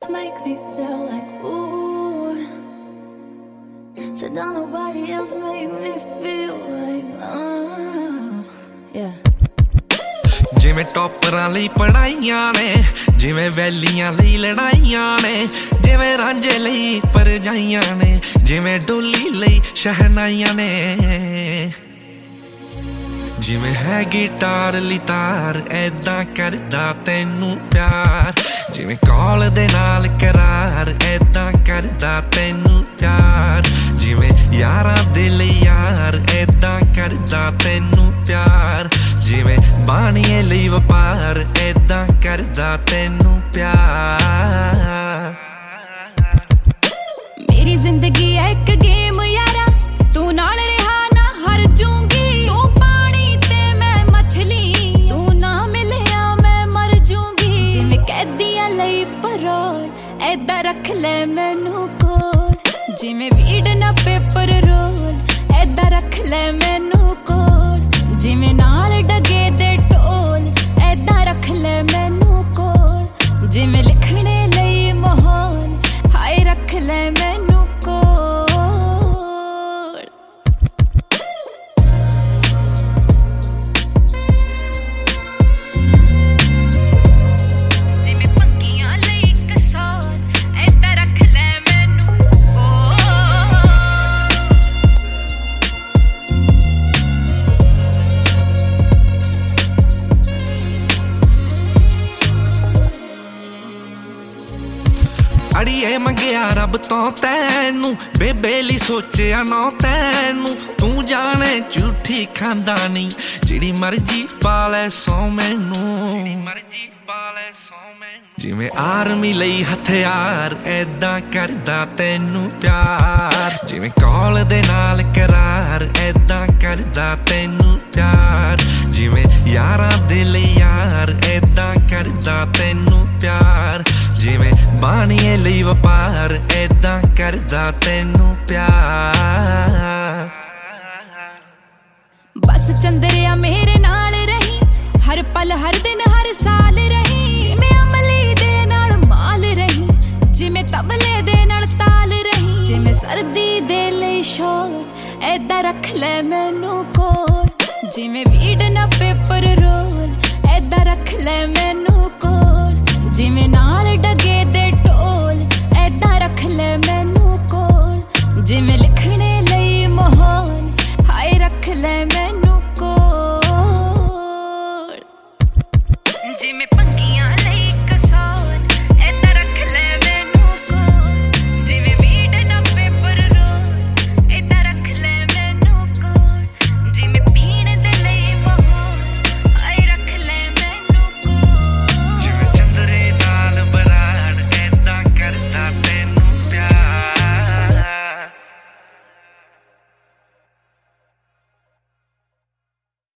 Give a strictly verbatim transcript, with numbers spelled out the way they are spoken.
make me feel like ooh. So don't nobody else make me feel like uh, yeah. ਜਿਵੇਂ ਟੌਪਰਾਂ ਲਈ ਪੜਾਈਆਂ ਨੇ, ਜਿਵੇਂ ਵੈਲੀਆਂ ਲਈ ਲੜਾਈਆਂ ਨੇ, ਜਿਵੇਂ ਰਾਂਝੇ ਲਈ ਪਰਜਾਈਆਂ ਨੇ, ਜਿਵੇਂ ਡੋਲੀ ਲਈ ਸ਼ਹਿਨਾਈਆਂ ਨੇ, ਜਿਵੇਂ ਹੈ ਗਿਟਾਰ ਲਈ ਤਾਰ ਐਦਾਂ ਕਰਦਾ ਤੈਨੂੰ ਪਿਆਰ, ਜਿਵੇਂ ਕਾਲ ਦੇ ਨਾਲ ਕਰਾਰ ਐਦਾਂ ਕਰਦਾ ਤੈਨੂੰ ਪਿਆਰ, ਜਿਵੇਂ ਯਾਰਾਂ ਦੇ ਲਈ ਯਾਰ ਐਦਾਂ ਕਰਦਾ ਤੈਨੂੰ ਪਿਆਰ, ਜਿਵੇਂ ਬਾਣੀਏ ਲਈ ਵਪਾਰ ਐਦਾਂ ਕਰਦਾ ਤੈਨੂੰ ਪਿਆਰ। ਮੇਰੀ ਜ਼ਿੰਦਗੀ ਐ ਇੱਕ ਗੇਮ ਯਾਰਾ, ਤੂੰ ਨਾਲ ਰਿਹਾ ਨਾ ਹਾਰ ਜੂੰਗੀ, ਤੂੰ ਪਾਣੀ ਤੇ ਮੈਂ ਮੱਛਲੀ, ਤੂੰ ਨਾ ਮਿਲਿਆ ਮੈਂ ਮਰ ਜੂੰਗੀ, ਜਿਵੇਂ ਕੈਦੀਆਂ ਲਈ ਪਰੋਲ ਐਦਾਂ ਰੱਖ ਲੈ ਮੈਨੂੰ ਕੋਲ, ਜਿਵੇਂ ਵੀਡ ਨਾ ਪੇਪਰ ਰੋਲ ਐਦਾਂ ਰੱਖ ਲੈ ਮੈਨੂੰ ਕੋਲ, ਜਿਵੇਂ ਨਾਲ ਡਗੇ ਦੇ ਢੋਲ ਐਦਾਂ ਰੱਖ ਲੈ ਮੈਨੂੰ ਕੋਲ, ਜਿਵੇਂ ਲਿਖਣੇ ਲਈ ਮਾਹੌਲ ਹਾਏ ਰੱਖ ਲੈ ਮੈਨੂੰ ਕੋਲ। ਜਿਵੇਂ ਪੱਕੀਆਂ ਲਈ ਇੱਕ ਸੌਲ ਐਦਾਂ ਰੱਖ ਲੈ ਮੈਨੂੰ ਕੋਲ। ਅੜੀਏ ਮੰਗਿਆ ਰੱਬ ਤੋਂ ਤੈਨੂੰ, ਬੇਬੇ ਲਈ ਸੋਚਿਆ ਨਾ ਤੈਨੂੰ, ਤੂੰ ਜਾਣੇ ਝੂਠੀ ਖਾਂਦਾ ਨਹੀਂ, ਜਿਹੜੀ ਮਰਜੀ ਪਾ ਲੈ ਸੌ ਮੈਨੂੰ, ਜਿਵੇਂ ਆਰਮੀ ਲਈ ਹਥਿਆਰ ਐਦਾਂ ਕਰਦਾ ਤੈਨੂੰ ਪਿਆਰ, ਜਿਵੇਂ ਕਾਲ ਦੇ ਨਾਲ ਕਰਾਰ ਐਦਾਂ ਕਰਦਾ ਤੈਨੂੰ ਪਿਆਰ, ਜਿਵੇਂ ਯਾਰਾਂ ਦੇ ਲਈ ਯਾਰ ਐਦਾਂ ਕਰਦਾ ਤੈਨੂੰ ਪਿਆਰ, ਜਿਵੇਂ ਬਾਣੀਏ ਲਈ ਵਪਾਰ ਐਦਾਂ ਕਰਦਾ ਤੈਨੂੰ ਪਿਆਰ। ਬਸ ਚੰਦਰਿਆ ਮੇਰੇ ਨਾਲ ਰਹੀ, ਹਰ ਪਲ ਹਰ ਦਿਨ ਹਰ ਸਾਲ ਰਹੀ, ਜਿਵੇਂ ਅਮਲੀ ਦੇ ਨਾਲ ਮਾਲ ਰਹੀ, ਜਿਵੇਂ ਤਬਲੇ ਦੇ ਨਾਲ ਤਾਲ ਰਹੀ, ਜਿਵੇਂ ਸਰਦੀ ਦੇ ਲਈ ਸ਼ੋਰ ਐਦਾਂ ਰੱਖ ਲੈ ਮੈਨੂੰ ਕੋਲ, ਜਿਵੇਂ ਵੀਡ ਨਾ ਪੇਪਰ ਰੋਲ ਐਦਾਂ ਰੱਖ ਲੈ ਮੈਨੂੰ ਕੋਲ, ਜਿਵੇਂ ਨਾਲ ਡਗੇ ਦੇ